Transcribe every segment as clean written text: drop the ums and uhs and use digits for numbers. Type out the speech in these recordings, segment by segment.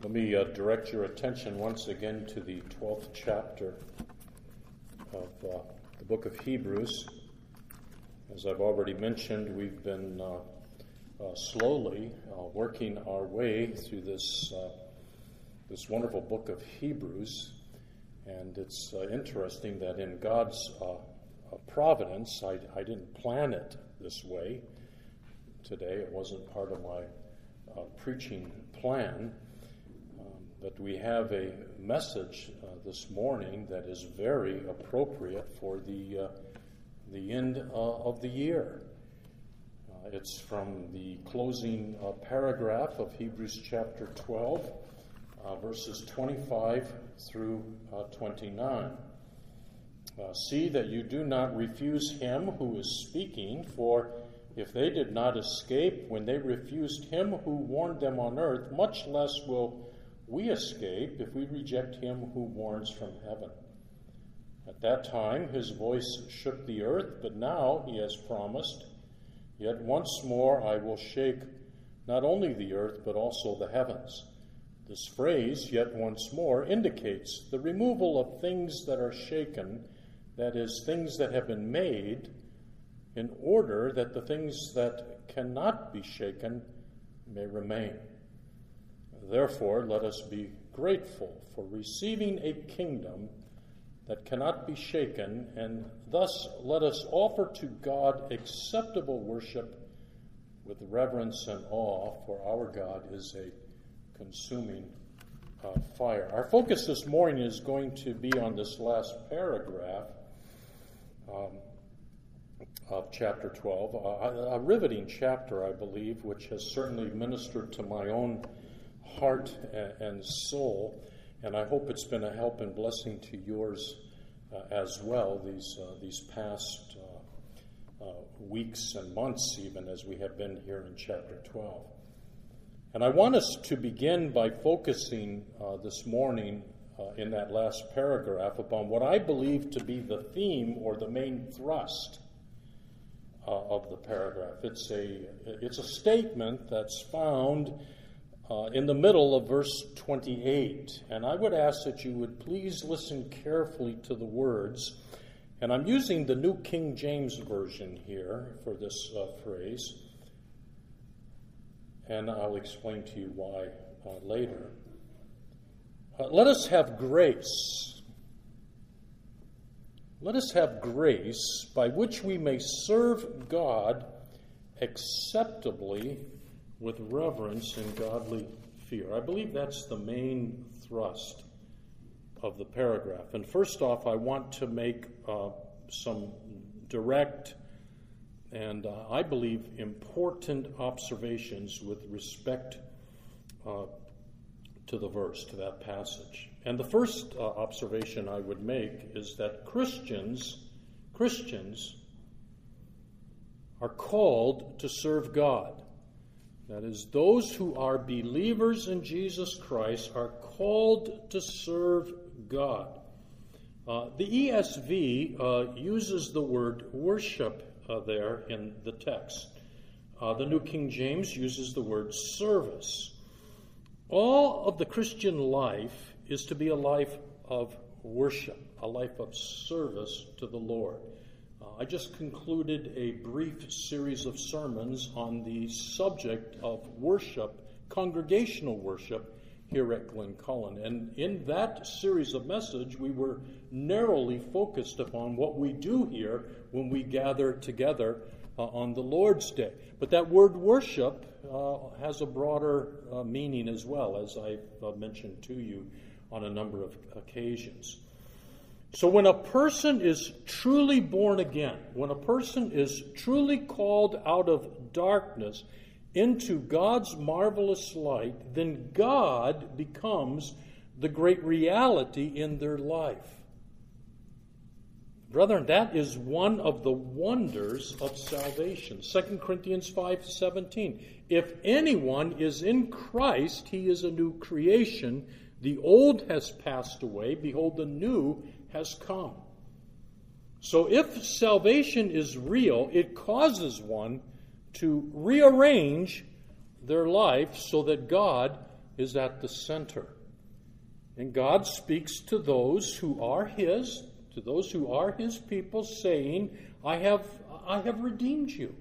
Let me direct your attention once again to the 12th chapter of the book of Hebrews. As I've already mentioned, we've been slowly working our way through this wonderful book of Hebrews, and it's interesting that in God's providence, I didn't plan it this way today. It wasn't part of my preaching plan. But we have a message this morning that is very appropriate for the end of the year. It's from the closing paragraph of Hebrews chapter 12, verses 25 through 29. See that you do not refuse him who is speaking, for if they did not escape when they refused him who warned them on earth, much less will we escape if we reject him who warns from heaven. At that time his voice shook the earth, but now he has promised, yet once more I will shake not only the earth but also the heavens. This phrase, yet once more, indicates the removal of things that are shaken, that is, things that have been made, in order that the things that cannot be shaken may remain. Therefore, let us be grateful for receiving a kingdom that cannot be shaken, and thus let us offer to God acceptable worship with reverence and awe, for our God is a consuming fire. Our focus this morning is going to be on this last paragraph of chapter 12, a riveting chapter, I believe, which has certainly ministered to my own heart and soul, and I hope it's been a help and blessing to yours as well these past weeks and months, even as we have been here in chapter 12. And I want us to begin by focusing this morning in that last paragraph upon what I believe to be the theme or the main thrust of the paragraph. It's a statement that's found in the middle of verse 28. And I would ask that you would please listen carefully to the words. And I'm using the New King James Version here for this phrase. And I'll explain to you why later. Let us have grace. Let us have grace by which we may serve God acceptably with reverence and godly fear. I believe that's the main thrust of the paragraph. And first off, I want to make some direct and I believe important observations with respect to the verse, to that passage. And the first observation I would make is that Christians are called to serve God. That is, those who are believers in Jesus Christ are called to serve God. The ESV uses the word worship there in the text. The New King James uses the word service. All of the Christian life is to be a life of worship, a life of service to the Lord. I just concluded a brief series of sermons on the subject of worship, congregational worship, here at Glencullen. And in that series of message, we were narrowly focused upon what we do here when we gather together on the Lord's Day. But that word worship has a broader meaning as well, as I've mentioned to you on a number of occasions. So when a person is truly born again, when a person is truly called out of darkness into God's marvelous light, then God becomes the great reality in their life. Brethren, that is one of the wonders of salvation. 2 Corinthians 5:17. If anyone is in Christ, he is a new creation. The old has passed away. Behold, the new has come. So if salvation is real, it causes one to rearrange their life so that God is at the center. And God speaks to those who are His, to those who are His people, saying, I have redeemed you.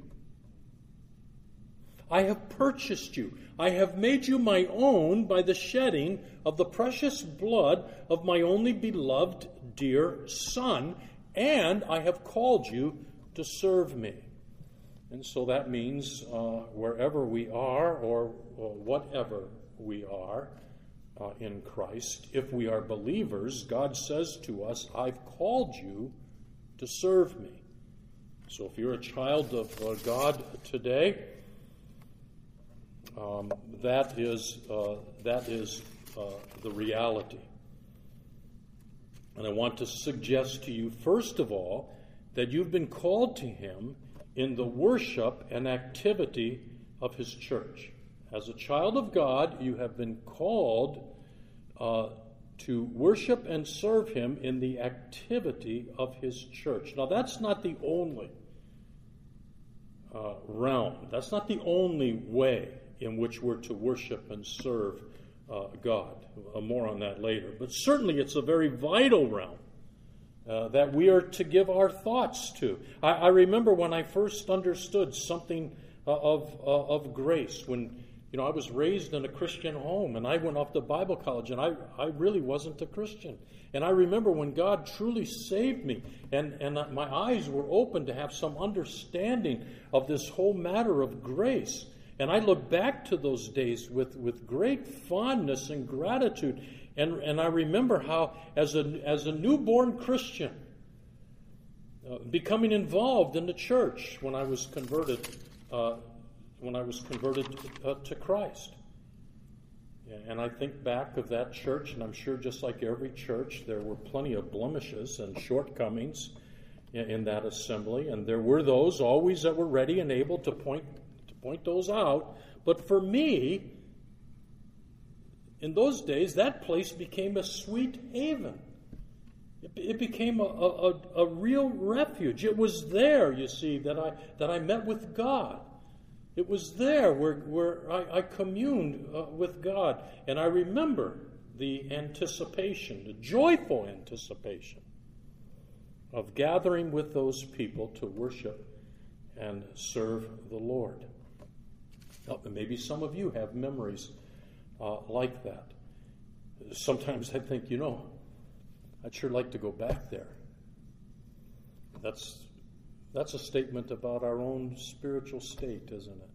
I have purchased you. I have made you my own by the shedding of the precious blood of my only beloved dear Son, and I have called you to serve me. And so that means wherever we are or whatever we are in Christ, if we are believers, God says to us, I've called you to serve me. So if you're a child of God today, that is the reality. And I want to suggest to you, first of all, that you've been called to Him in the worship and activity of His church. As a child of God, you have been called to worship and serve Him in the activity of His church. Now, that's not the only realm. That's not the only way in which we're to worship and serve God. More on that later. But certainly it's a very vital realm that we are to give our thoughts to. I remember when I first understood something of grace, when I was raised in a Christian home and I went off to Bible college and I really wasn't a Christian. And I remember when God truly saved me and my eyes were open to have some understanding of this whole matter of grace. And I look back to those days with great fondness and gratitude. And I remember how, as a newborn Christian, becoming involved in the church when I was converted to Christ. And I think back of that church, and I'm sure just like every church, there were plenty of blemishes and shortcomings in that assembly. And there were those always that were ready and able to point those out. But for me, in those days, that place became a sweet haven. It became a real refuge. It was there, you see, that I met with God. It was there where I communed with God. And I remember the anticipation, the joyful anticipation of gathering with those people to worship and serve the Lord. Maybe some of you have memories like that. Sometimes I think, I'd sure like to go back there. That's a statement about our own spiritual state, isn't it?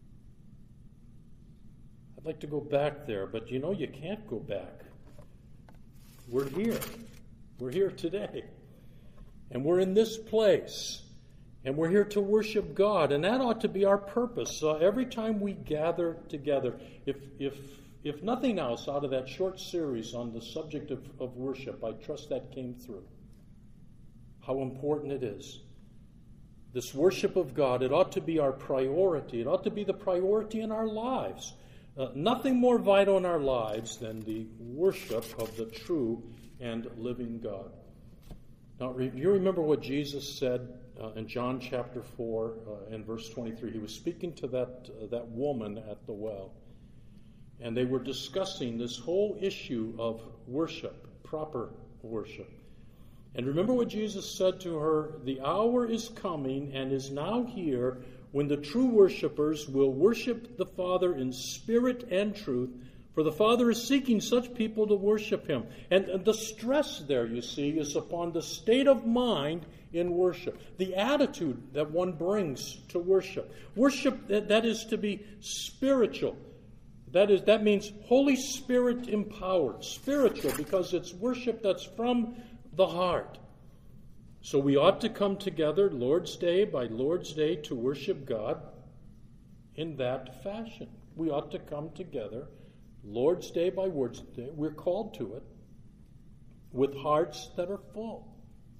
I'd like to go back there, but you can't go back. We're here. We're here today. And we're in this place. And we're here to worship God, and that ought to be our purpose. Every time we gather together, if nothing else out of that short series on the subject of worship, I trust that came through. How important it is. This worship of God, it ought to be our priority. It ought to be the priority in our lives. Nothing more vital in our lives than the worship of the true and living God. Now, you remember what Jesus said in John chapter 4 and verse 23. He was speaking to that woman at the well. And they were discussing this whole issue of worship, proper worship. And remember what Jesus said to her, the hour is coming and is now here when the true worshipers will worship the Father in spirit and truth, for the Father is seeking such people to worship Him. And the stress there, you see, is upon the state of mind in worship, the attitude that one brings to worship. Worship that is to be spiritual. That means Holy Spirit empowered, spiritual, because it's worship that's from the heart. So we ought to come together Lord's Day by Lord's Day to worship God in that fashion. We ought to come together Lord's Day by Lord's Day. We're called to it with hearts that are full.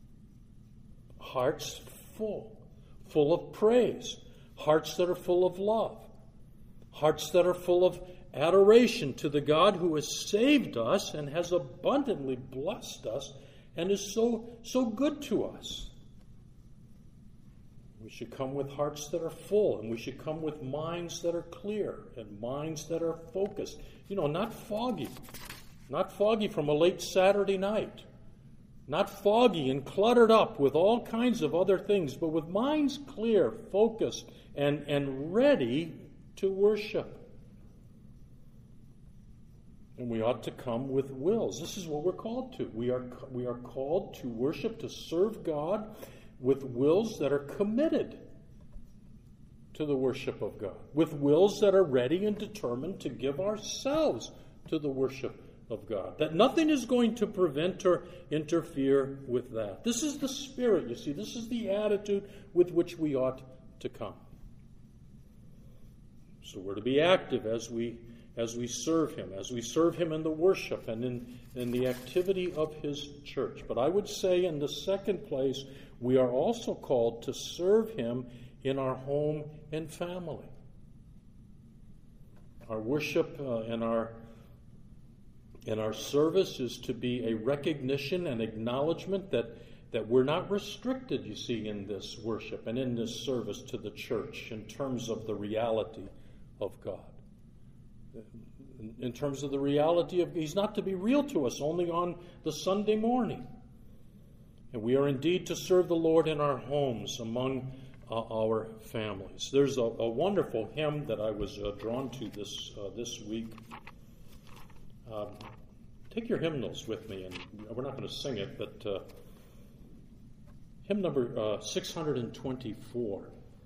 Hearts full of praise. Hearts that are full of love. Hearts that are full of adoration to the God who has saved us and has abundantly blessed us and is so good to us. We We should come with hearts that are full, and we should come with minds that are clear and minds that are focused. Not foggy. Not foggy from a late Saturday night. Not foggy and cluttered up with all kinds of other things, but with minds clear, focused, and ready to worship. And we ought to come with wills. This is what we're called to. We are called to worship, to serve God with wills that are committed to the worship of God, with wills that are ready and determined to give ourselves to the worship of God. That nothing is going to prevent or interfere with that. This is the spirit, you see. This is the attitude with which we ought to come. So we're to be active as we serve Him in the worship and in the activity of His church. But I would say in the second place, we are also called to serve Him in our home and family. Our worship and our service is to be a recognition and acknowledgement that we're not restricted, you see, in this worship and in this service to the church in terms of the reality of God. In terms of the reality of He's not to be real to us only on the Sunday morning. And we are indeed to serve the Lord in our homes among our families. There's a wonderful hymn that I was drawn to this week. Take your hymnals with me, and we're not going to sing it, but hymn number 624.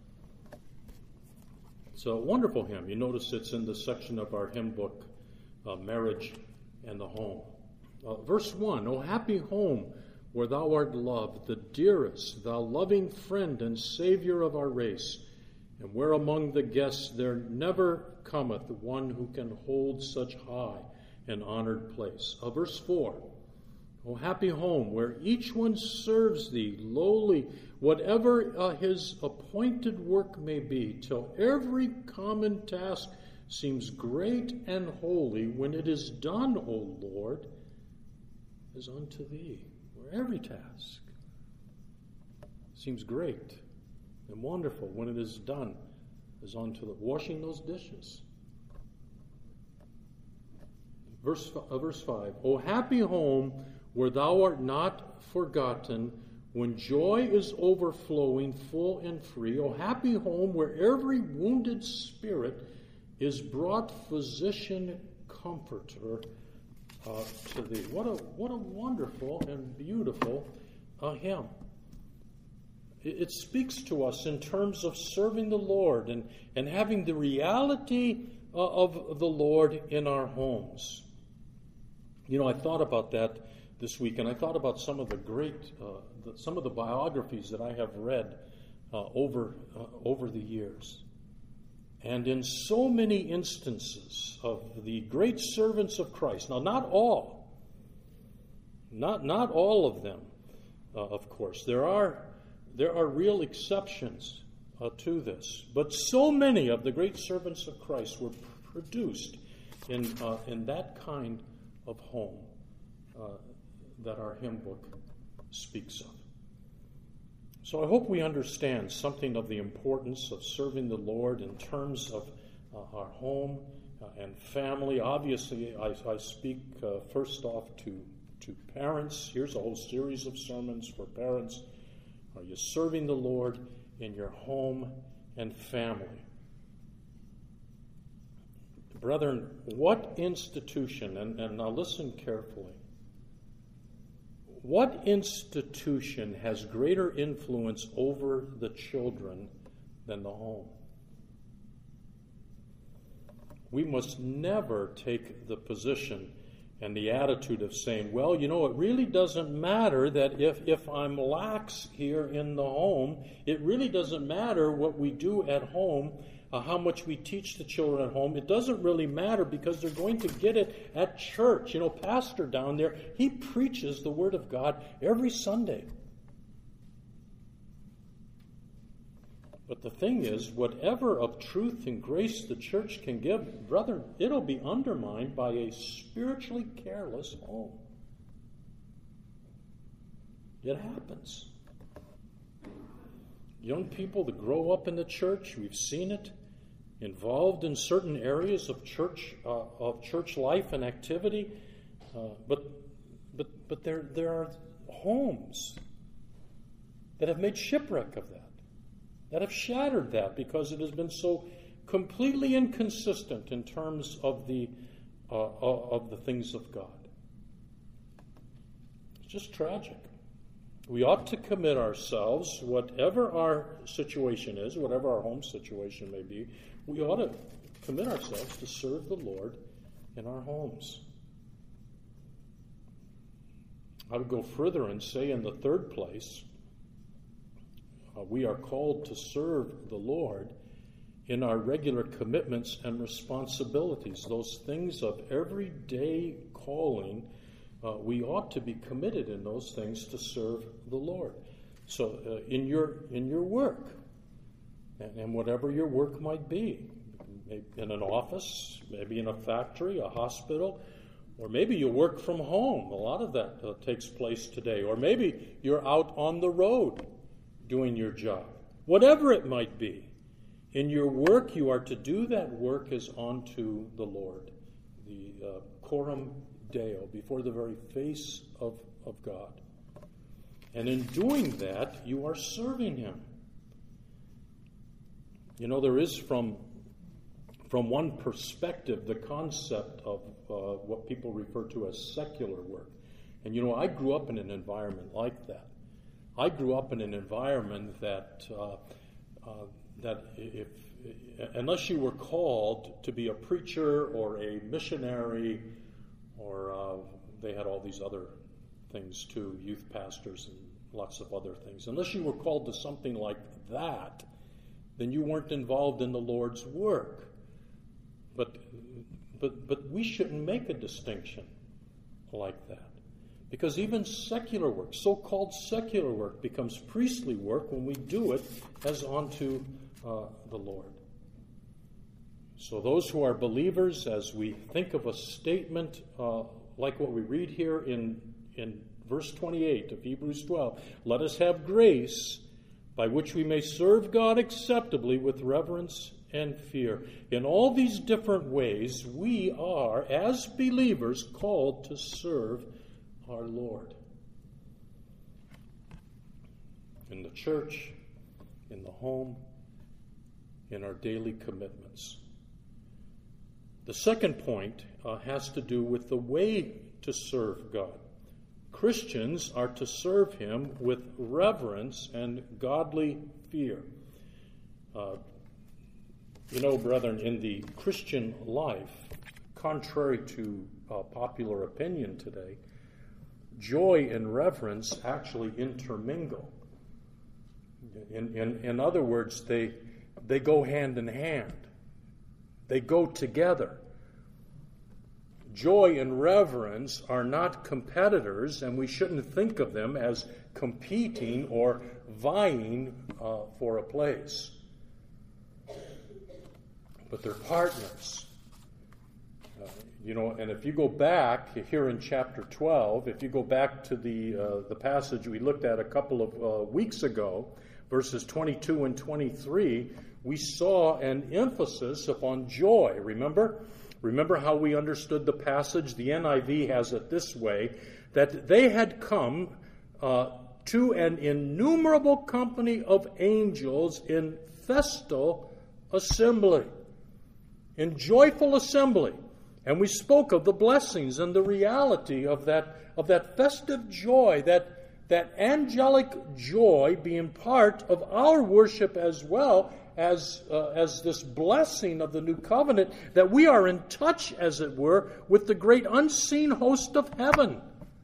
It's a wonderful hymn. You notice it's in the section of our hymn book, Marriage and the Home. Verse 1, O happy home where thou art loved, the dearest, thou loving friend and Savior of our race, and where among the guests there never cometh one who can hold such high and honored place. Verse 4, O happy home where each one serves thee lowly, whatever his appointed work may be, till every common task seems great and holy when it is done, O Lord, as unto thee. Where every task seems great and wonderful when it is done as unto the washing those dishes. Verse 5, O happy home where thou art not forgotten, when joy is overflowing full and free. O happy home where every wounded spirit is brought physician comforter to thee. What a wonderful and beautiful hymn. It speaks to us in terms of serving the Lord and having the reality of the Lord in our homes. I thought about that this week, and I thought about some of the biographies that I have read over the years. And in so many instances of the great servants of Christ, now not all of them, of course. There are real exceptions to this, but so many of the great servants of Christ were produced in that kind of home that our hymn book speaks of. So I hope we understand something of the importance of serving the Lord in terms of our home and family. Obviously, I speak first off to parents. Here's a whole series of sermons for parents. Are you serving the Lord in your home and family? Brethren, what institution, and now listen carefully, what institution has greater influence over the children than the home? We must never take the position and the attitude of saying, well, it really doesn't matter that if I'm lax here in the home, it really doesn't matter what we do at home, how much we teach the children at home. It doesn't really matter because they're going to get it at church. Pastor down there, he preaches the Word of God every Sunday. But the thing is, whatever of truth and grace the church can give, brother, it'll be undermined by a spiritually careless home. It happens. young people that grow up in the church. We've seen it, involved in certain areas of church life and activity. But there are homes that have made shipwreck of that have shattered that because it has been so completely inconsistent in terms of the things of God. It's just tragic. We ought to commit ourselves, whatever our situation is, whatever our home situation may be, we ought to commit ourselves to serve the Lord in our homes. I would go further and say in the third place, we are called to serve the Lord in our regular commitments and responsibilities. Those things of everyday calling, we ought to be committed in those things to serve the Lord. So in your work, and whatever your work might be, in an office, maybe in a factory, a hospital, or maybe you work from home. A lot of that takes place today. Or maybe you're out on the road doing your job. Whatever it might be, in your work, you are to do that work as unto the Lord, the coram Deo, before the very face of God. And in doing that, you are serving Him. You know, there is from one perspective the concept of what people refer to as secular work. And you know, I grew up in an environment like that. I grew up in an environment that if unless you were called to be a preacher or a missionary, or they had all these other things too, youth pastors and lots of other things. Unless you were called to something like that, then you weren't involved in the Lord's work. But we shouldn't make a distinction like that. Because even secular work, so-called secular work, becomes priestly work when we do it as unto the Lord. So those who are believers, as we think of a statement like what we read here in verse 28 of Hebrews 12, let us have grace by which we may serve God acceptably with reverence and fear. In all these different ways, we are, as believers, called to serve our Lord. In the church, in the home, in our daily commitments. The second point has to do with the way to serve God. Christians are to serve Him with reverence and godly fear. You know, brethren, in the Christian life, contrary to popular opinion today, joy and reverence actually intermingle. In other words, they go hand in hand. They go together. Joy and reverence are not competitors, and we shouldn't think of them as competing or vying for a place. But they're partners. And if you go back here in chapter 12, if you go back to the passage we looked at a couple of weeks ago, verses 22 and 23, we saw an emphasis upon joy. Remember how we understood the passage? The NIV has it this way, that they had come to an innumerable company of angels in festal assembly, in joyful assembly. And we spoke of the blessings and the reality of that festive joy, that angelic joy being part of our worship as well as this blessing of the new covenant, that we are in touch, as it were, with the great unseen host of heaven.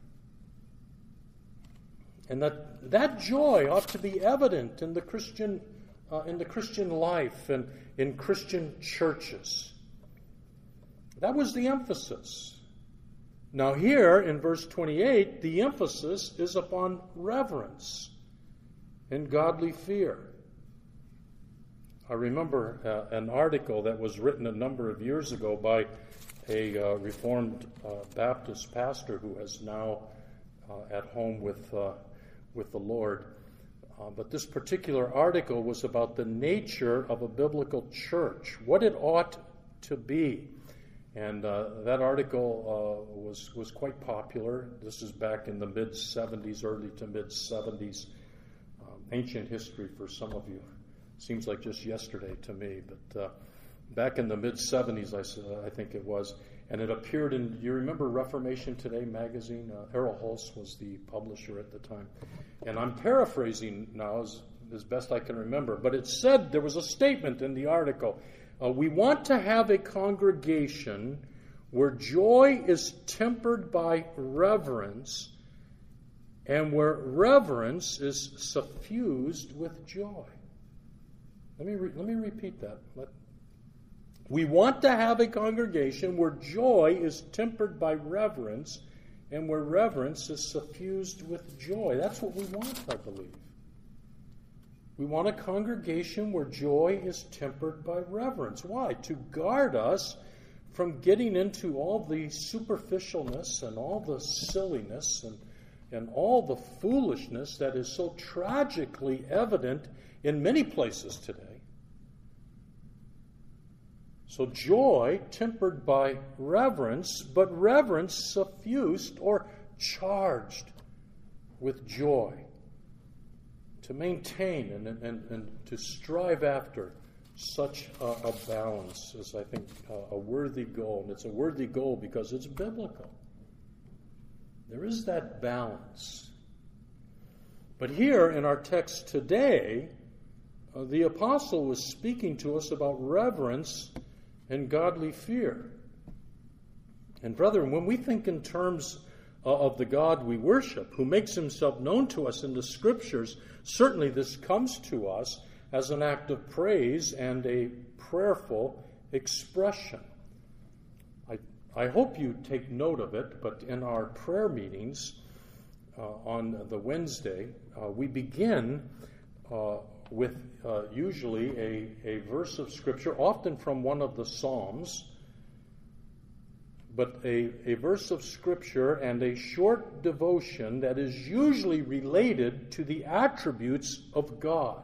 And that joy ought to be evident in the Christian life and in Christian churches. That was the emphasis. Now here in verse 28, the emphasis is upon reverence and godly fear. I remember an article that was written a number of years ago by a Reformed Baptist pastor who is now at home with the Lord. But this particular article was about the nature of a biblical church, what it ought to be. And that article was quite popular. This is back in the mid-'70s, early to mid-'70s. Ancient history for some of you. Seems like just yesterday to me. But back in the mid-'70s, I think it was. And it appeared in, you remember Reformation Today magazine? Errol Hulse was the publisher at the time. And I'm paraphrasing now as best I can remember. But it said, there was a statement in the article, we want to have a congregation where joy is tempered by reverence and where reverence is suffused with joy. Let me repeat that. We want to have a congregation where joy is tempered by reverence and where reverence is suffused with joy. That's what we want, I believe. We want a congregation where joy is tempered by reverence. Why? To guard us from getting into all the superficialness and all the silliness and all the foolishness that is so tragically evident in many places today. So joy tempered by reverence, but reverence suffused or charged with joy. To maintain and to strive after such a balance is, I think, a worthy goal. And it's a worthy goal because it's biblical. There is that balance. But here in our text today, the apostle was speaking to us about reverence and godly fear. And brethren, when we think in terms of the God we worship, who makes himself known to us in the Scriptures, certainly this comes to us as an act of praise and a prayerful expression. I hope you take note of it, but in our prayer meetings on the Wednesday, we begin with usually a verse of Scripture, often from one of the Psalms, but a verse of Scripture and a short devotion that is usually related to the attributes of God.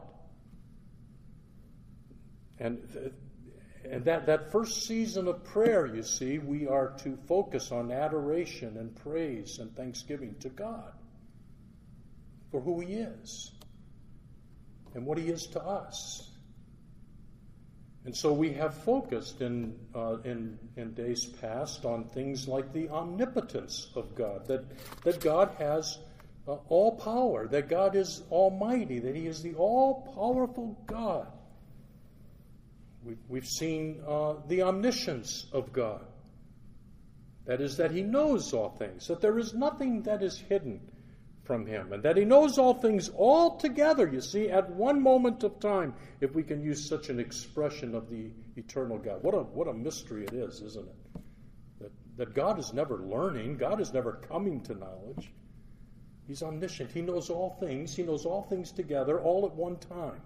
And that first season of prayer, you see, we are to focus on adoration and praise and thanksgiving to God for who he is and what he is to us. And so we have focused in days past on things like the omnipotence of God, that God has all power, that God is almighty, that he is the all-powerful God. We've seen the omniscience of God. That is, that he knows all things, that there is nothing that is hidden from him, and that he knows all things all together, you see, at one moment of time, if we can use such an expression of the eternal God. What a mystery it is, isn't it? That God is never learning, God is never coming to knowledge. He's omniscient. He knows all things. He knows all things together, all at one time.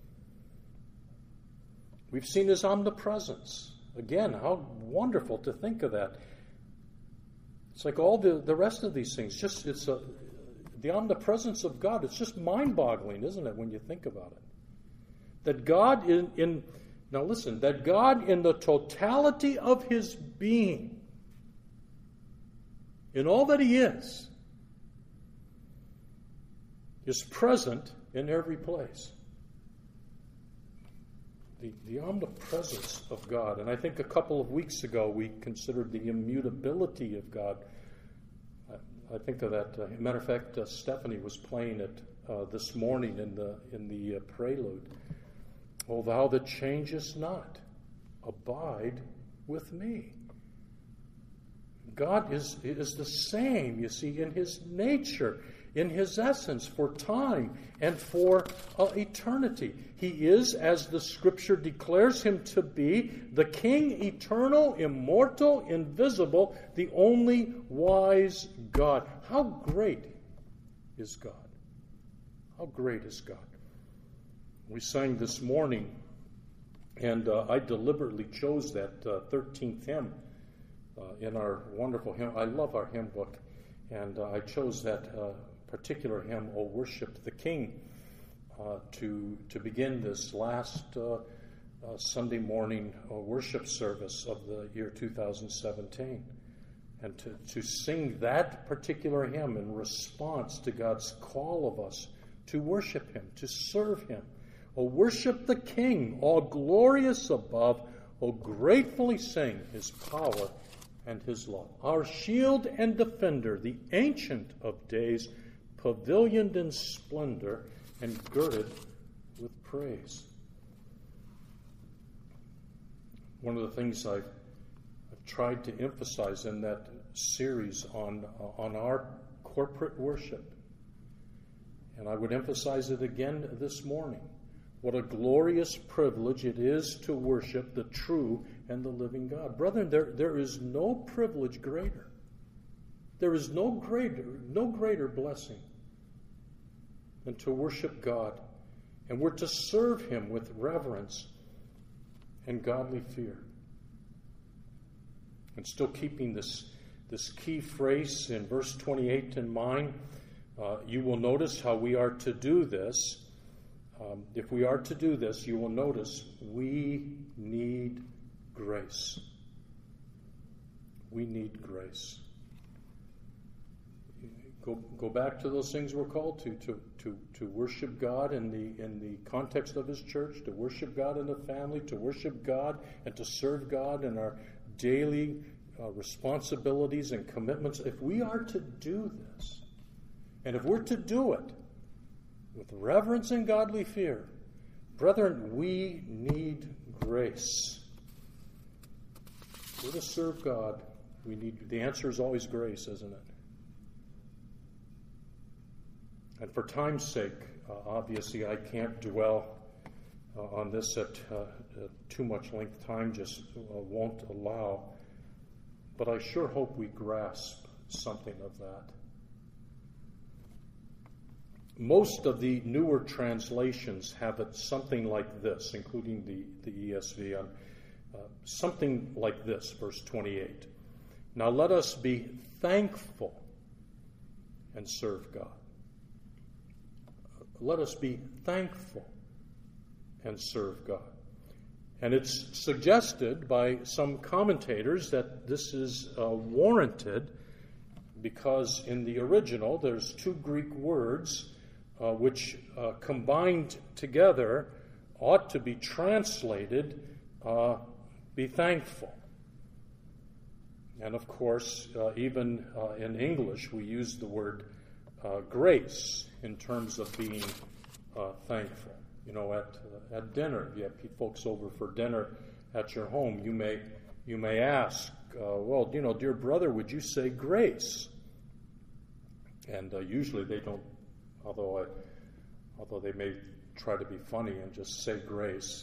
We've seen his omnipresence. Again, how wonderful to think of that. It's like all the rest of these things. The omnipresence of God, it's just mind-boggling, isn't it, when you think about it? That God now listen, that God in the totality of his being, in all that he is present in every place. The omnipresence of God. And I think a couple of weeks ago we considered the immutability of God. I think of that. Matter of fact, Stephanie was playing it this morning in the prelude. O thou that changest not, abide with me. God is the same, you see, in his nature, in his essence, for time and for eternity. He is, as the Scripture declares him to be, the King, eternal, immortal, invisible, the only wise God. How great is God? How great is God? We sang this morning, and I deliberately chose that 13th hymn in our wonderful hymn. I love our hymn book, and I chose that particular hymn, O Worship the King. to begin this last Sunday morning worship service of the year 2017, and to sing that particular hymn in response to God's call of us to worship Him, to serve Him. O worship the King, all glorious above. O gratefully sing His power and His love. Our shield and defender, the Ancient of Days, pavilioned in splendor and girded with praise. One of the things I've tried to emphasize in that series on our corporate worship, and I would emphasize it again this morning, what a glorious privilege it is to worship the true and the living God. Brethren, there is no privilege greater. There is no greater blessing than to worship God. And we're to serve Him with reverence and godly fear. And still keeping this key phrase in verse 28 in mind, you will notice how we are to do this. If we are to do this, you will notice we need grace. We need grace. Go back to those things we're called to worship God in the context of His church, to worship God in the family, to worship God and to serve God in our daily responsibilities and commitments. If we are to do this, and if we're to do it with reverence and godly fear, brethren, we need grace. If we're to serve God, the answer is always grace, isn't it? And for time's sake, obviously I can't dwell on this at too much length. Time just won't allow. But I sure hope we grasp something of that. Most of the newer translations have it something like this, including the ESV. Something like this, verse 28. Now let us be thankful and serve God. Let us be thankful and serve God. And it's suggested by some commentators that this is warranted because in the original there's two Greek words which combined together ought to be translated, be thankful. And of course, even in English, we use the word grace in terms of being thankful. You know, at dinner, if you have folks over for dinner at your home, you may ask, well, you know, dear brother, would you say grace? And usually they don't, although they may try to be funny and just say grace.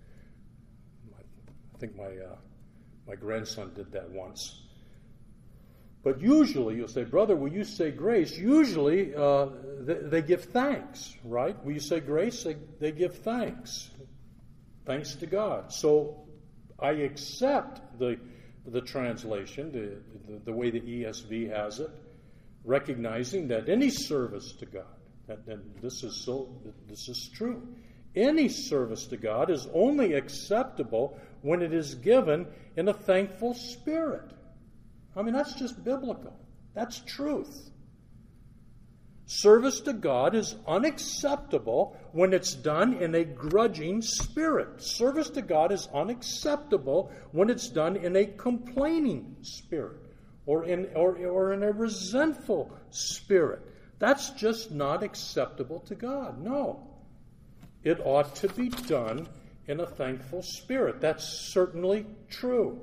I think my grandson did that once. But usually you'll say, brother, will you say grace? Usually they give thanks, right? Will you say grace? They give thanks. Thanks to God. So I accept the translation, the way the ESV has it, recognizing that any service to God, and this is true, any service to God is only acceptable when it is given in a thankful spirit. I mean, that's just biblical. That's truth. Service to God is unacceptable when it's done in a grudging spirit. Service to God is unacceptable when it's done in a complaining spirit or in a resentful spirit. That's just not acceptable to God. No. It ought to be done in a thankful spirit. That's certainly true.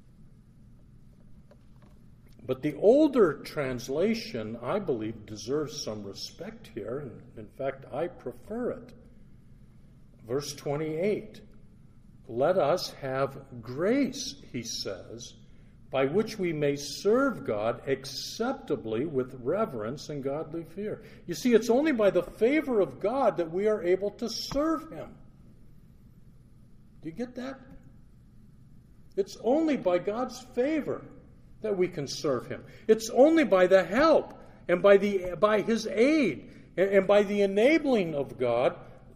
But the older translation, I believe, deserves some respect here. And in fact, I prefer it. Verse 28. Let us have grace, he says, by which we may serve God acceptably with reverence and godly fear. You see, it's only by the favor of God that we are able to serve Him. Do you get that? It's only by God's favor that we can serve Him. It's only by the help and by His aid and by the enabling of God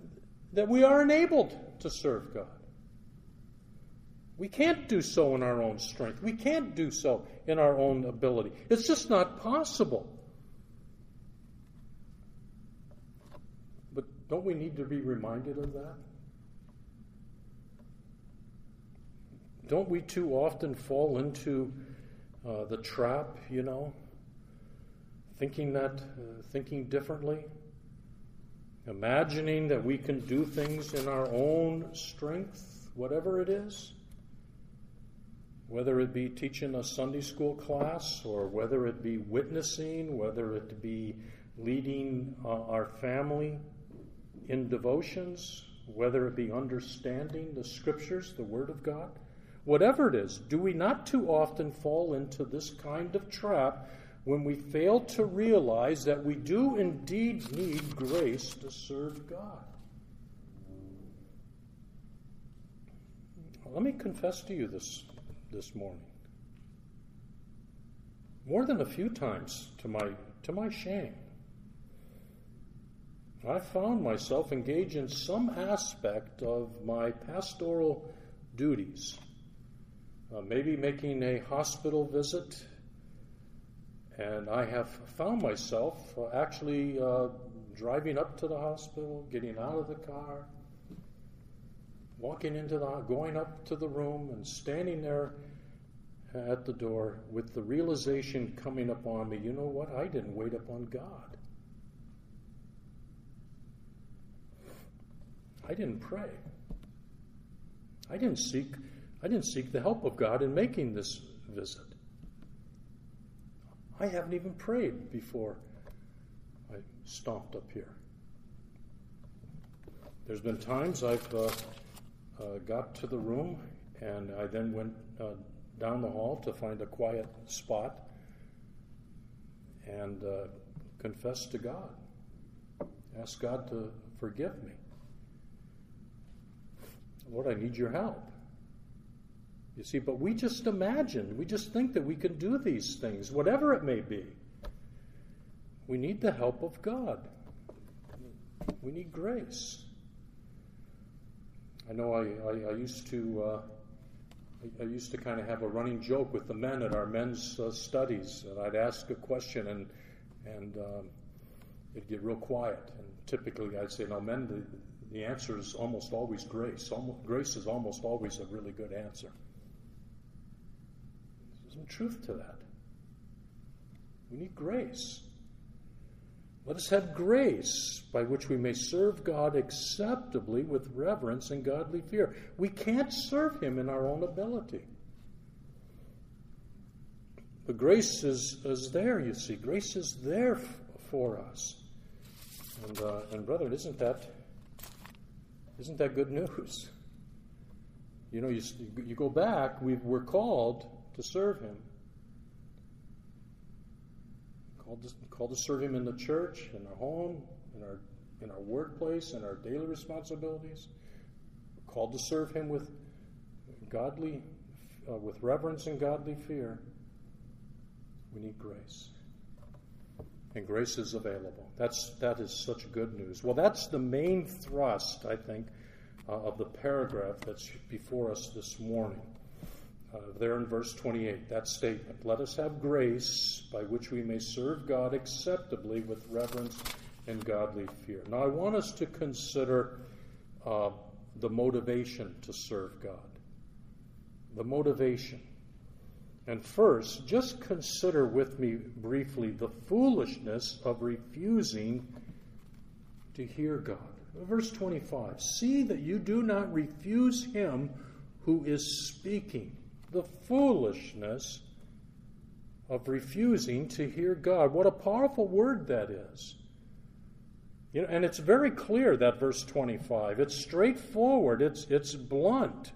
that we are enabled to serve God. We can't do so in our own strength. We can't do so in our own ability. It's just not possible. But don't we need to be reminded of that? Don't we too often fall into the trap, thinking differently, imagining that we can do things in our own strength, whatever it is, whether it be teaching a Sunday school class, or whether it be witnessing, whether it be leading our family in devotions, whether it be understanding the Scriptures, the Word of God. Whatever it is, do we not too often fall into this kind of trap when we fail to realize that we do indeed need grace to serve God? Let me confess to you this morning. More than a few times, to my shame, I found myself engaged in some aspect of my pastoral duties. Maybe making a hospital visit, and I have found myself actually driving up to the hospital, getting out of the car, going up to the room and standing there at the door with the realization coming upon me, you know what? I didn't wait upon God. I didn't pray. I didn't seek the help of God in making this visit. I haven't even prayed before I stomped up here. There's been times I've got to the room and I then went down the hall to find a quiet spot and confess to God. Ask God to forgive me. Lord, I need your help. You see, but we just think that we can do these things, whatever it may be. We need the help of God. We need grace. I know I used to kind of have a running joke with the men at our men's studies, and I'd ask a question and it'd get real quiet. And typically I'd say, "No, men, the answer is almost always grace. Grace is almost always a really good answer." There's some truth to that. We need grace. Let us have grace by which we may serve God acceptably with reverence and godly fear. We can't serve Him in our own ability. But grace is there, you see. Grace is there for us. And brethren, isn't that good news? You know, you go back, we're called to serve Him. Called to serve Him in the church, in our home, in our workplace, in our daily responsibilities. We're called to serve Him with reverence and godly fear. We need grace, and grace is available. That is such good news. Well, that's the main thrust, I think, of the paragraph that's before us this morning. There in verse 28, that statement, "Let us have grace by which we may serve God acceptably with reverence and godly fear." Now, I want us to consider the motivation to serve God. The motivation. And first, just consider with me briefly the foolishness of refusing to hear God. Verse 25, "See that you do not refuse Him who is speaking." The foolishness of refusing to hear God. What a powerful word that is. You know, and it's very clear, that verse 25. It's straightforward. It's blunt.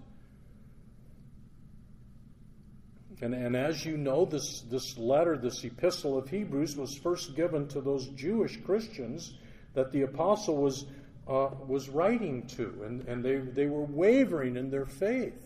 And as you know, this letter, this epistle of Hebrews, was first given to those Jewish Christians that the apostle was writing to, and they were wavering in their faith.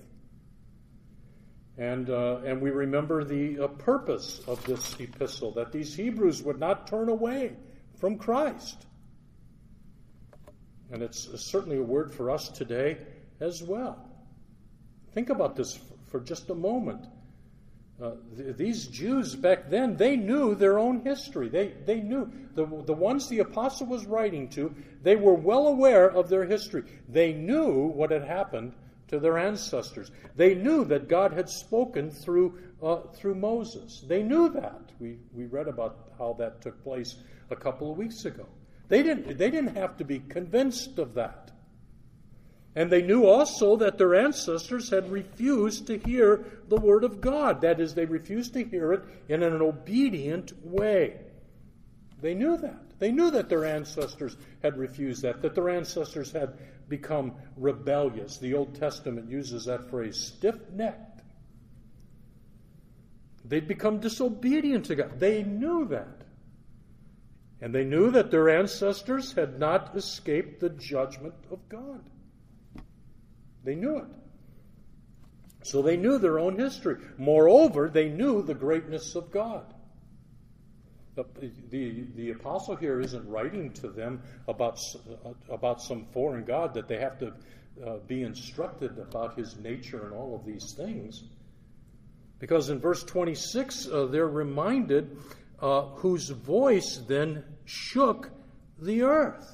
And we remember the purpose of this epistle, that these Hebrews would not turn away from Christ. And it's certainly a word for us today as well. Think about this for just a moment. These Jews back then, they knew their own history. They knew. The ones the apostle was writing to, they were well aware of their history. They knew what had happened to their ancestors. They knew that God had spoken through Moses. They knew that. We read about how that took place a couple of weeks ago. They didn't have to be convinced of that. And they knew also that their ancestors had refused to hear the word of God. That is, they refused to hear it in an obedient way. They knew that. They knew that their ancestors had refused that their ancestors had become rebellious. The Old Testament uses that phrase, stiff-necked. They'd become disobedient to God. They knew that. And they knew that their ancestors had not escaped the judgment of God. They knew it. So they knew their own history. Moreover, they knew the greatness of God. The apostle here isn't writing to them about some foreign God that they have to be instructed about his nature and all of these things. Because in verse 26, they're reminded whose voice then shook the earth.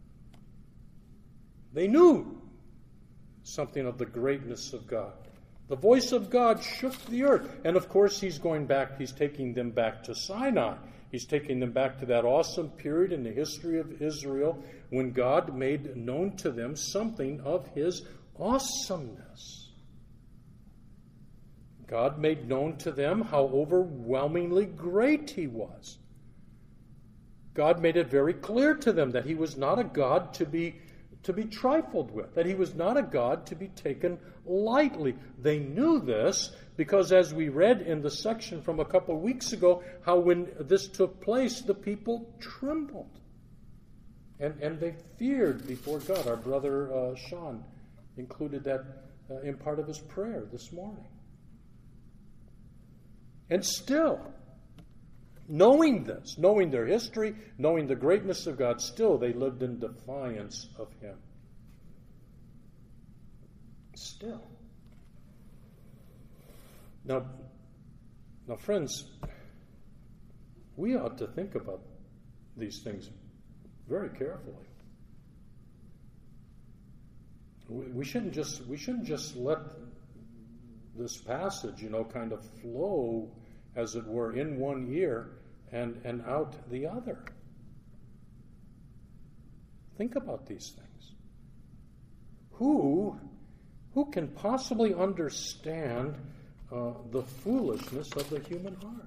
They knew something of the greatness of God. The voice of God shook the earth. And of course, he's taking them back to Sinai. He's taking them back to that awesome period in the history of Israel when God made known to them something of his awesomeness. God made known to them how overwhelmingly great he was. God made it very clear to them that he was not a God to be trifled with, that he was not a God to be taken lightly. They knew this because, as we read in the section from a couple of weeks ago, how when this took place, the people trembled. And they feared before God. Our brother Sean included that in part of his prayer this morning. And still, knowing this, knowing their history, knowing the greatness of God, still they lived in defiance of him. Still. Now, friends, we ought to think about these things very carefully. We shouldn't just let this passage, kind of flow, as it were, in one ear and out the other. Think about these things. Who can possibly understand the foolishness of the human heart?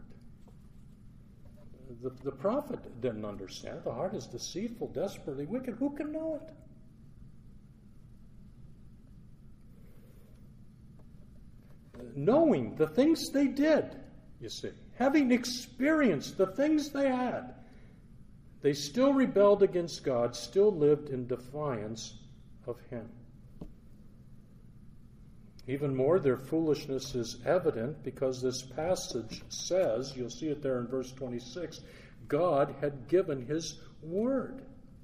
The prophet didn't understand it. The heart is deceitful, desperately wicked. Who can know it? Knowing the things they did, you see, having experienced the things they had, they still rebelled against God, still lived in defiance of him. Even more, their foolishness is evident because this passage says, you'll see it there in verse 26, God had given his word.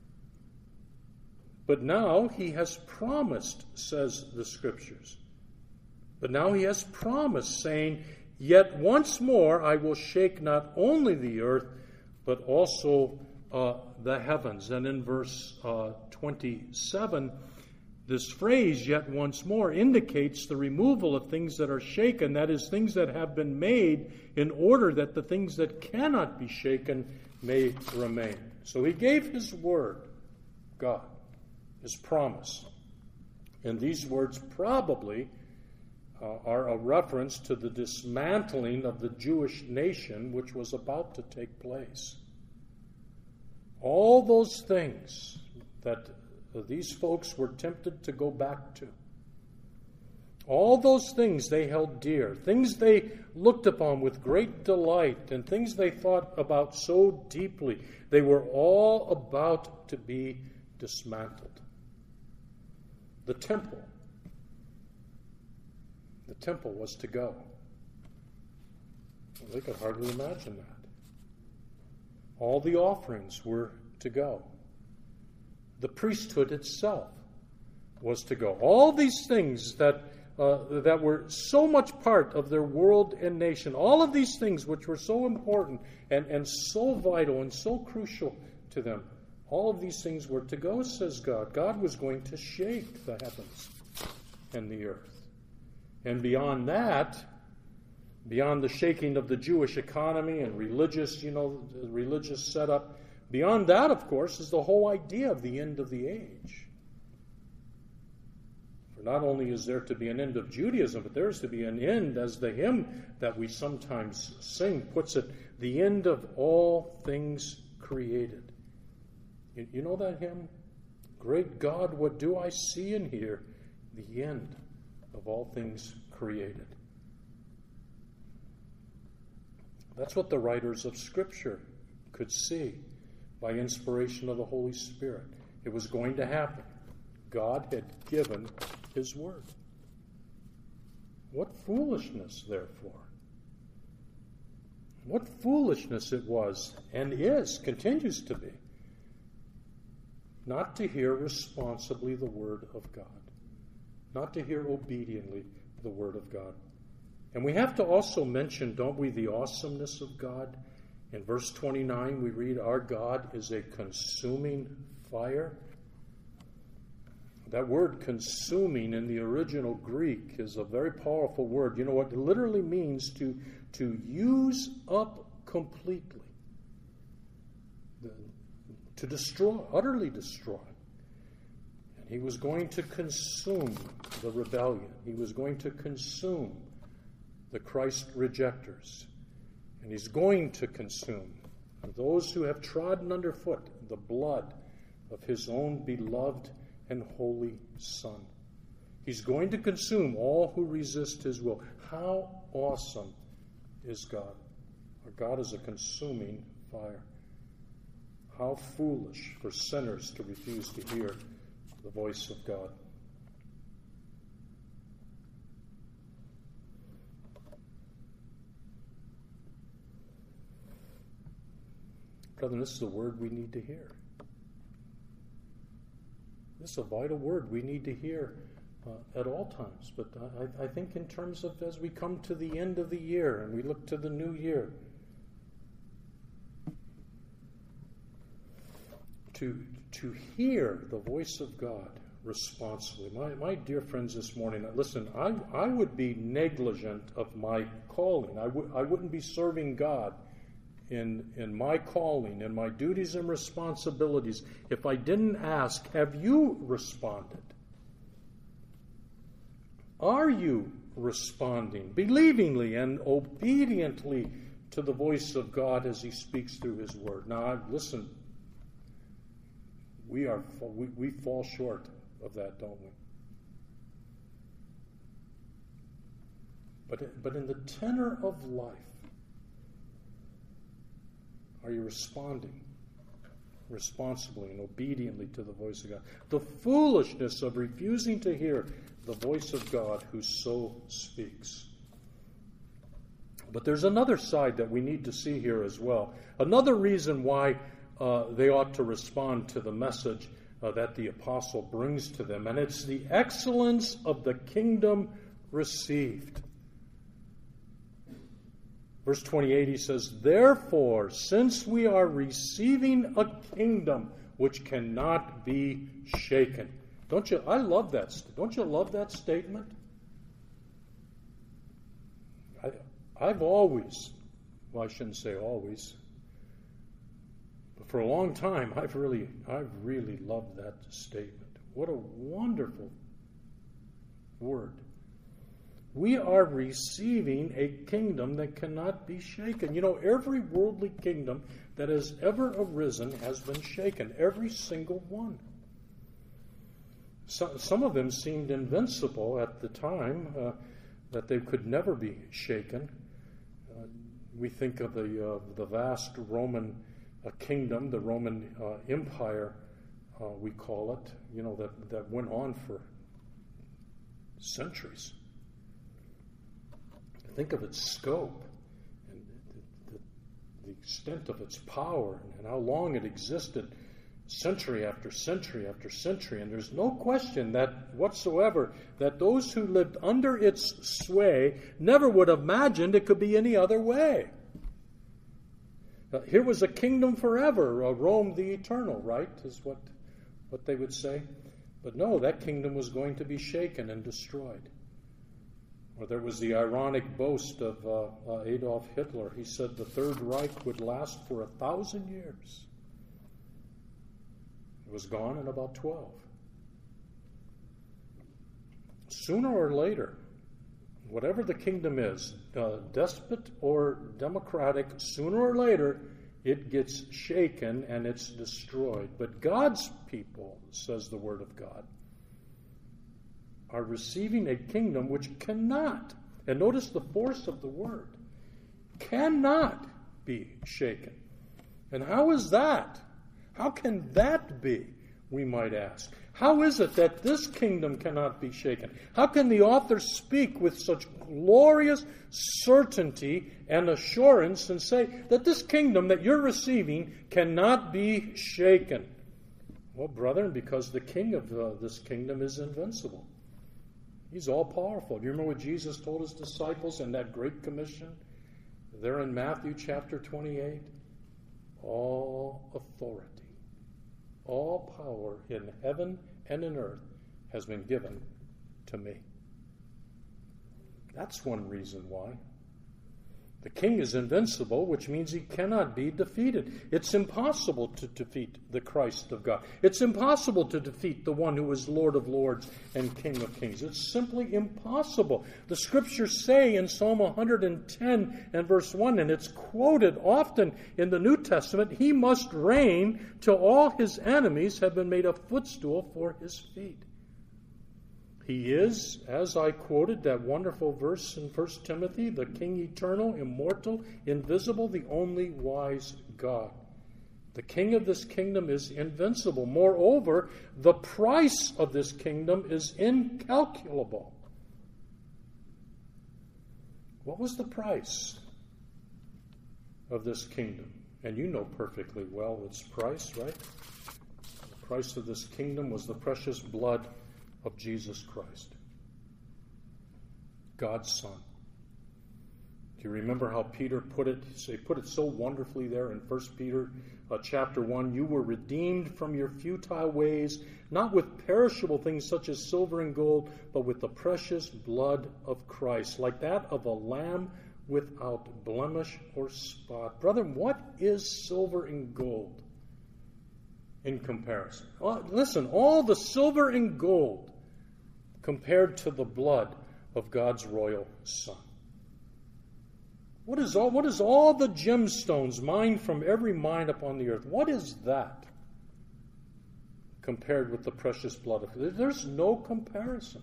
But now he has promised, says the Scriptures. But now he has promised, saying, yet once more I will shake not only the earth, but also the heavens. And in verse 27, this phrase, yet once more, indicates the removal of things that are shaken, that is, things that have been made in order that the things that cannot be shaken may remain. So he gave his word, God, his promise. And these words probably are a reference to the dismantling of the Jewish nation which was about to take place. All those things that these folks were tempted to go back to, all those things they held dear, things they looked upon with great delight, and things they thought about so deeply, they were all about to be dismantled. The temple was to go. Well, they could hardly imagine that. All the offerings were to go. the priesthood itself was to go. All these things that were so much part of their world and nation, all of these things which were so important and so vital and so crucial to them, all of these things were to go, says God. God was going to shake the heavens and the earth. And beyond that, beyond the shaking of the Jewish economy and religious setup, beyond that, of course, is the whole idea of the end of the age. For not only is there to be an end of Judaism, but there is to be an end, as the hymn that we sometimes sing puts it, the end of all things created. You know that hymn? Great God, what do I see and hear? The end of all things created. That's what the writers of Scripture could see by inspiration of the Holy Spirit. It was going to happen. God had given His word. What foolishness, therefore. What foolishness it was and continues to be, not to hear responsibly the word of God, not to hear obediently the word of God. And we have to also mention, don't we, the awesomeness of God. In verse 29, we read, our God is a consuming fire. That word consuming in the original Greek is a very powerful word. You know what it literally means? To use up completely. To destroy, utterly destroy. And he was going to consume the rebellion. He was going to consume the Christ rejectors. And he's going to consume those who have trodden underfoot the blood of his own beloved and holy Son. He's going to consume all who resist his will. How awesome is God? Our God is a consuming fire. How foolish for sinners to refuse to hear the voice of God. Brethren, this is a word we need to hear. This is a vital word we need to hear at all times. But I think in terms of as we come to the end of the year and we look to the new year, to hear the voice of God responsibly. My dear friends this morning, listen, I would be negligent of my calling. I wouldn't be serving God in my calling and my duties and responsibilities if I didn't ask, have you responded? Are you responding believingly and obediently to the voice of God as He speaks through His Word? Now, listen, we fall short of that, don't we? But in the tenor of life, are you responding responsibly and obediently to the voice of God? The foolishness of refusing to hear the voice of God who so speaks. But there's another side that we need to see here as well. Another reason why they ought to respond to the message that the apostle brings to them, and it's the excellence of the kingdom received. Verse 28, he says, therefore, since we are receiving a kingdom which cannot be shaken. I love that. Don't you love that statement? I've always, well, I shouldn't say always, but for a long time, I've really loved that statement. What a wonderful word. We are receiving a kingdom that cannot be shaken. You know, every worldly kingdom that has ever arisen has been shaken. Every single one. Some of them seemed invincible at the time, that they could never be shaken. We think of the vast Roman kingdom, the Roman Empire, we call it, you know, that went on for centuries. Think of its scope and the extent of its power and how long it existed. century after century after century, and there's no question that whatsoever that those who lived under its sway never would have imagined it could be any other way. Here was a kingdom forever, Rome the eternal, right, is what they would say. But no, that kingdom was going to be shaken and destroyed. Or there was the ironic boast of Adolf Hitler. He said the Third Reich would last for 1,000 years. It was gone in about 12. Sooner or later, whatever the kingdom is, despot or democratic, sooner or later it gets shaken and it's destroyed. But God's people, says the Word of God, are receiving a kingdom which cannot, and notice the force of the word, cannot be shaken. And how is that? How can that be, we might ask? How is it that this kingdom cannot be shaken? How can the author speak with such glorious certainty and assurance and say that this kingdom that you're receiving cannot be shaken? Well, brethren, because the king of this kingdom is invincible. He's all-powerful. Do you remember what Jesus told his disciples in that Great Commission? There in Matthew chapter 28. All authority, all power in heaven and in earth has been given to me. That's one reason why. The king is invincible, which means he cannot be defeated. It's impossible to defeat the Christ of God. It's impossible to defeat the one who is Lord of lords and King of kings. It's simply impossible. The scriptures say in Psalm 110 and verse 1, and it's quoted often in the New Testament, he must reign till all his enemies have been made a footstool for his feet. He is, as I quoted that wonderful verse in 1 Timothy, the King eternal, immortal, invisible, the only wise God. The king of this kingdom is invincible. Moreover, the price of this kingdom is incalculable. What was the price of this kingdom? And you know perfectly well its price, right? The price of this kingdom was the precious blood of Jesus Christ, God's Son. Do you remember how Peter put it? He put it so wonderfully there in 1 Peter chapter 1. You were redeemed from your futile ways, not with perishable things such as silver and gold, but with the precious blood of Christ, like that of a lamb without blemish or spot. Brethren, what is silver and gold in comparison? Well, listen, all the silver and gold compared to the blood of God's royal Son. What is all the gemstones mined from every mine upon the earth? What is that compared with the precious blood of God? There's no comparison.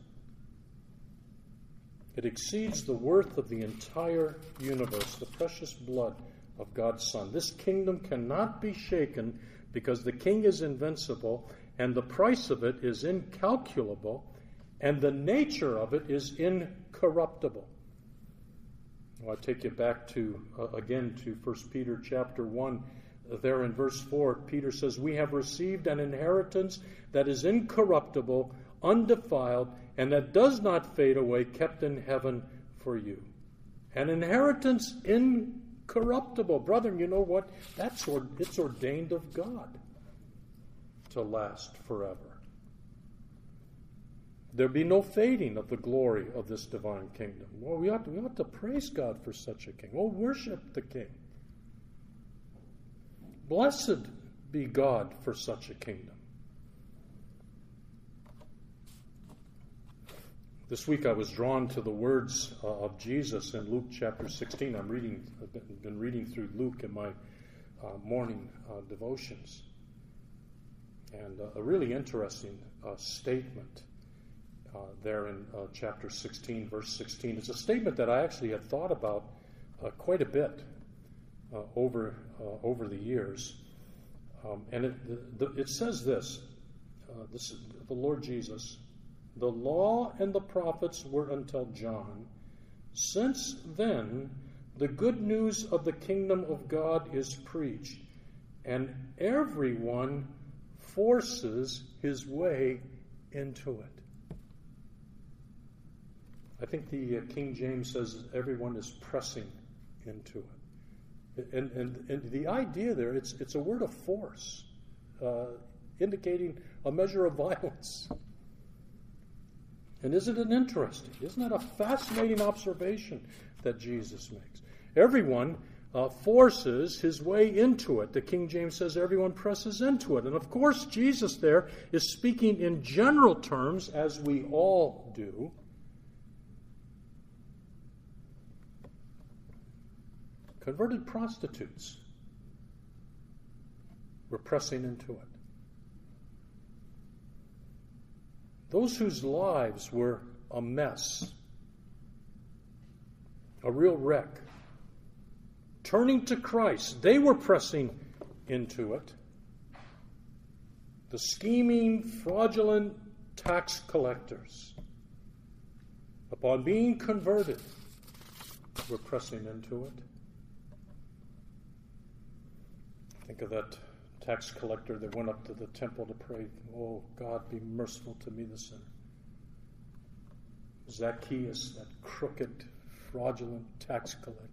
It exceeds the worth of the entire universe, the precious blood of God's Son. This kingdom cannot be shaken because the king is invincible, and the price of it is incalculable, and the nature of it is incorruptible. Well, I take you back to, again, to 1 Peter chapter 1. There in verse 4, Peter says, we have received an inheritance that is incorruptible, undefiled, and that does not fade away, kept in heaven for you. An inheritance incorruptible. Brethren, you know what? It's ordained of God to last forever. There be no fading of the glory of this divine kingdom. Well, we ought to praise God for such a king. Oh, worship the king. Blessed be God for such a kingdom. This week I was drawn to the words of Jesus in Luke chapter 16. I've been reading through Luke in my morning devotions. And a really interesting statement there in chapter 16, verse 16. It's a statement that I actually had thought about quite a bit over the years. And it says this is the Lord Jesus, the law and the prophets were until John. Since then, the good news of the kingdom of God is preached, and everyone forces his way into it. I think the King James says everyone is pressing into it. And the idea there, it's a word of force, indicating a measure of violence. And isn't it interesting? Isn't that a fascinating observation that Jesus makes? Everyone forces his way into it. The King James says everyone presses into it. And of course, Jesus there is speaking in general terms, as we all do. Converted prostitutes were pressing into it. Those whose lives were a mess, a real wreck, turning to Christ, they were pressing into it. The scheming, fraudulent tax collectors, upon being converted, were pressing into it. Think of that tax collector that went up to the temple to pray, "Oh, God, be merciful to me, the sinner." Zacchaeus, that crooked, fraudulent tax collector.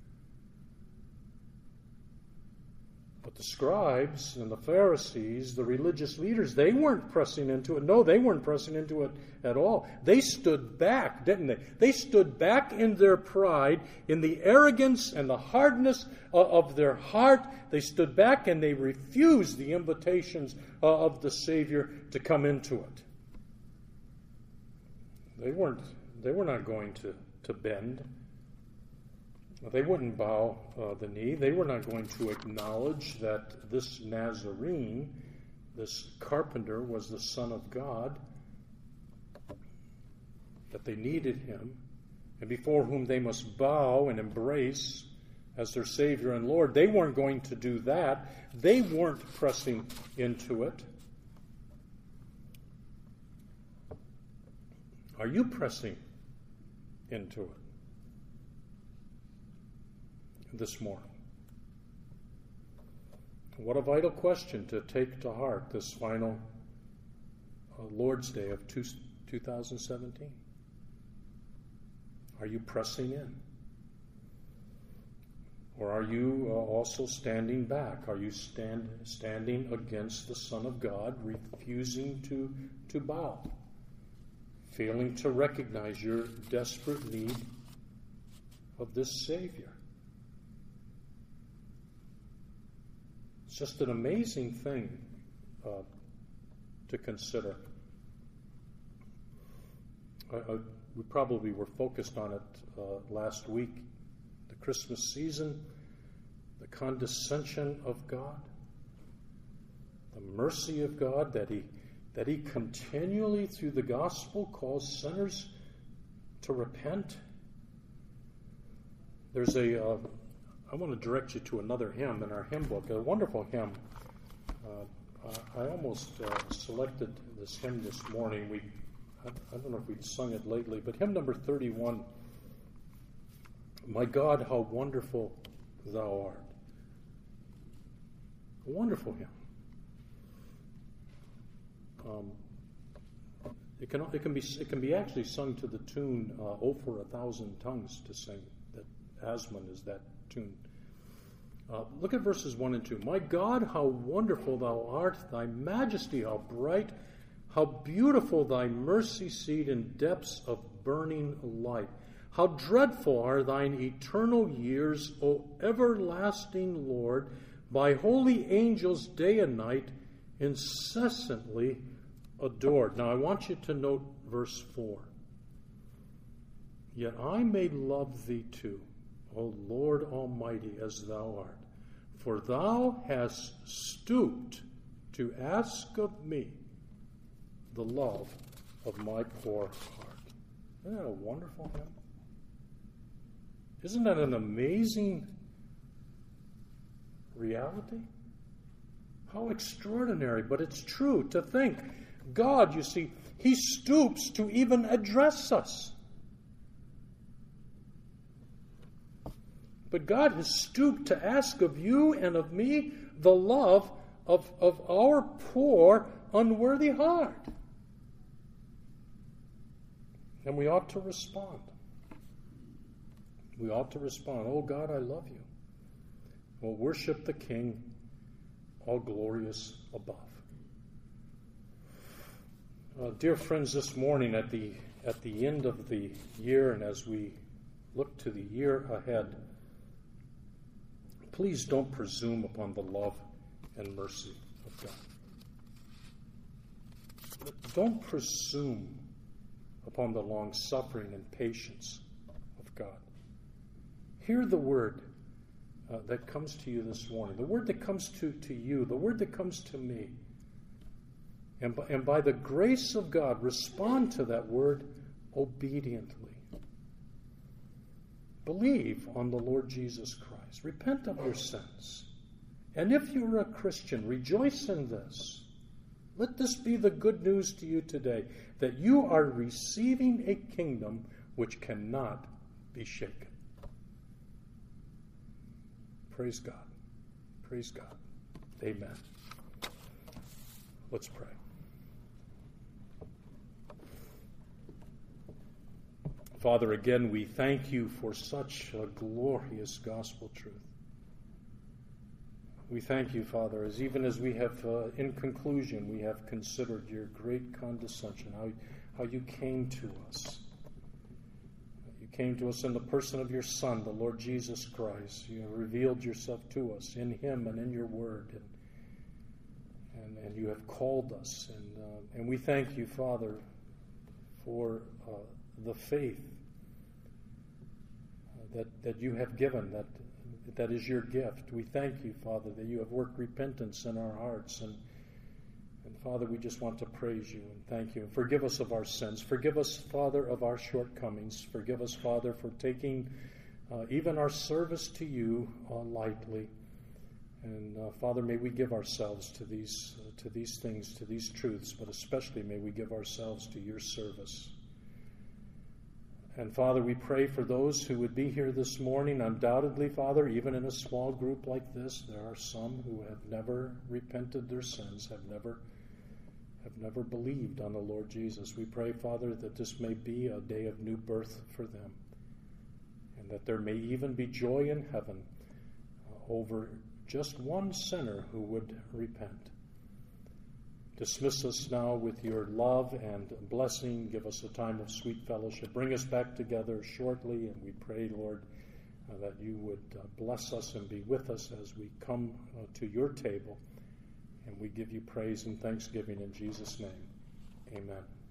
But the scribes and the Pharisees, the religious leaders, they weren't pressing into it. No, they weren't pressing into it at all. They stood back, didn't they? They stood back in their pride, in the arrogance and the hardness of their heart. They stood back and they refused the invitations of the Savior to come into it. They were not going to bend. They wouldn't bow the knee. They were not going to acknowledge that this Nazarene, this carpenter, was the Son of God, that they needed him, and before whom they must bow and embrace as their Savior and Lord. They weren't going to do that. They weren't pressing into it. Are you pressing into it this morning? What a vital question to take to heart this final Lord's Day of 2017. Are you pressing in? Or are you also standing back? Are you standing against the Son of God, refusing to bow, failing to recognize your desperate need of this Savior? It's just an amazing thing to consider. We probably were focused on it last week. The Christmas season, the condescension of God, the mercy of God that He continually through the gospel calls sinners to repent. There's I want to direct you to another hymn in our hymn book, a wonderful hymn. I almost selected this hymn this morning. I don't know if we'd sung it lately, but hymn number 31, "My God, how wonderful thou art." A wonderful hymn. It can be actually sung to the tune "Oh, for a Thousand Tongues to Sing." That Asman is that tune. Look at verses 1 and 2. "My God, how wonderful thou art, thy majesty how bright, how beautiful thy mercy seat in depths of burning light. How dreadful are thine eternal years, O everlasting Lord, by holy angels day and night incessantly adored." Now I want you to note verse 4. "Yet I may love thee too, O Lord Almighty, as thou art. For thou hast stooped to ask of me the love of my poor heart." Isn't that a wonderful hymn? Isn't that an amazing reality? How extraordinary, but it's true to think. God, you see, He stoops to even address us. But God has stooped to ask of you and of me the love of our poor, unworthy heart. And we ought to respond. We ought to respond, "Oh God, I love you." We'll worship the King, all glorious above. Dear friends, this morning at the end of the year, and as we look to the year ahead, please don't presume upon the love and mercy of God. Don't presume upon the long suffering and patience of God. Hear the word that comes to you this morning, the word that comes to you, the word that comes to me. And by the grace of God, respond to that word obediently. Believe on the Lord Jesus Christ. Repent of your sins. And if you're a Christian, rejoice in this. Let this be the good news to you today, that you are receiving a kingdom which cannot be shaken. Praise God. Praise God. Amen. Let's pray. Father, again, we thank you for such a glorious gospel truth. We thank you, Father, as even as we have, in conclusion, we have considered your great condescension, how you came to us. You came to us in the person of your Son, the Lord Jesus Christ. You have revealed yourself to us in him and in your word, and you have called us. And we thank you, Father, for the faith that you have given, that is your gift. We thank you, Father, that you have worked repentance in our hearts. And Father, we just want to praise you and thank you. And forgive us of our sins. Forgive us, Father, of our shortcomings. Forgive us, Father, for taking even our service to you lightly. And Father, may we give ourselves to these things, to these truths, but especially may we give ourselves to your service. And Father, we pray for those who would be here this morning. Undoubtedly, Father, even in a small group like this, there are some who have never repented their sins, have never believed on the Lord Jesus. We pray, Father, that this may be a day of new birth for them, and that there may even be joy in heaven over just one sinner who would repent. Dismiss us now with your love and blessing. Give us a time of sweet fellowship. Bring us back together shortly, and we pray, Lord, that you would bless us and be with us as we come to your table. And we give you praise and thanksgiving in Jesus' name. Amen.